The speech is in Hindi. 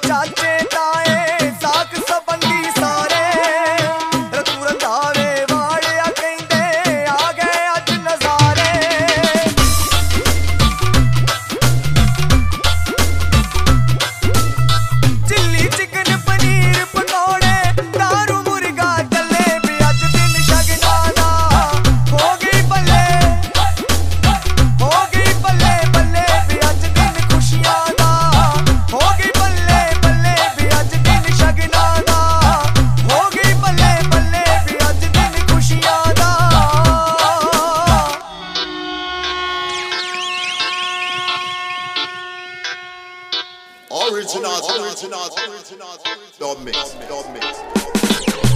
चाचे ताए साक संबंधी सारे रतू रंधावे वालिया कहंदे आ गए अज नजारे। चिल्ली चिकन पनीर पकौड़े दारू मुर्गा चले भी अज दिन शगना दा हो गई बल्ले बल्ले भी अज दिन खुशियां दा हो गई बल्ले बल्ले भी अज दिन शगना दा हो गई बल्ले बल्ले भी अज दिन खुशियां दा। Original, don't mix.